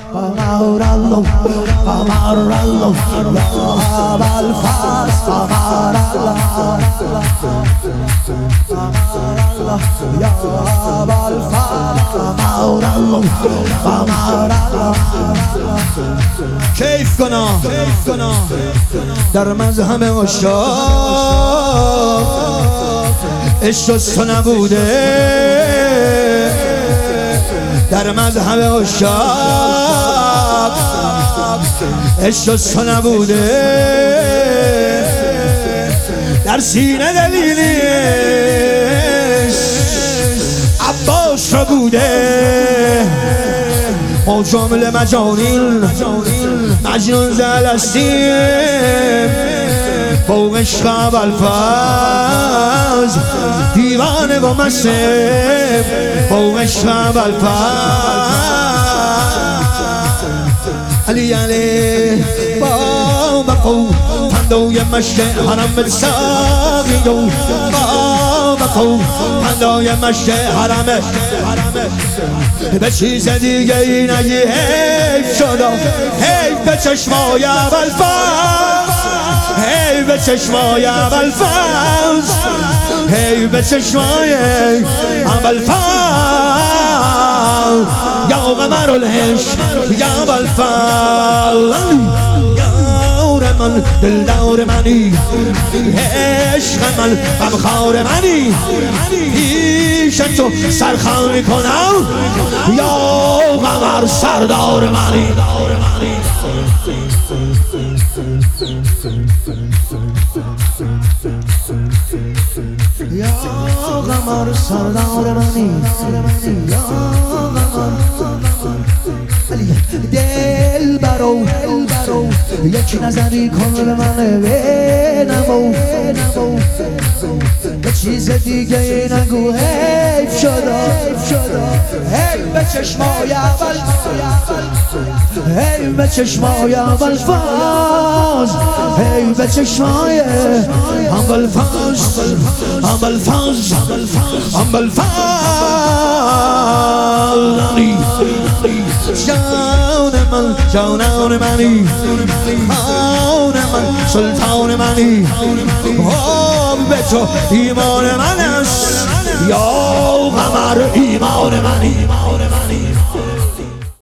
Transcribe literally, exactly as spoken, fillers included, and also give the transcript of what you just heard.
قمرالله قمرالله يا أبا الفاس قمرالله قمرالله يا أبا الفاس قمرالله قمرالله کیف کنا در مذهب عشاق عشق تو نبوده در مذهب عشاق عشق تو نبوده در سینه دلیلیش عباس را بوده ما جمله مجانین مجنون زلستیم فوق عشق ابوالفضل دیوانه و مسیم فوق عشق ابوالفضل علی علی با مقو پندوی مشک حرم ساقی دو با مقو پندوی مشک حرم به چیز دیگه ای نگی حیف شد حیف به چشمای ابوالفضل حیف به چشمای ابوالفضل حیف به چشمای ابوالفضل یا قمر العشق یا ابوالفضل یار من دلدار منی عشق من غمخوار منی پیش تو سرخوانی کنم یا قمر سردار منی یا قمر سردار منی یا قمر دل برو یکی نظری کن به من بنمو به چیز دیگه نگو حیف شده حیف به چشمای ابوالفضل حیف به چشمای ابوالفضل حیف به چشمای ابوالفضل ابوالفضل ابوالفضل جان من جانان منی آن من سلطان منی به تو ایمان من است یا قمر ایمان منی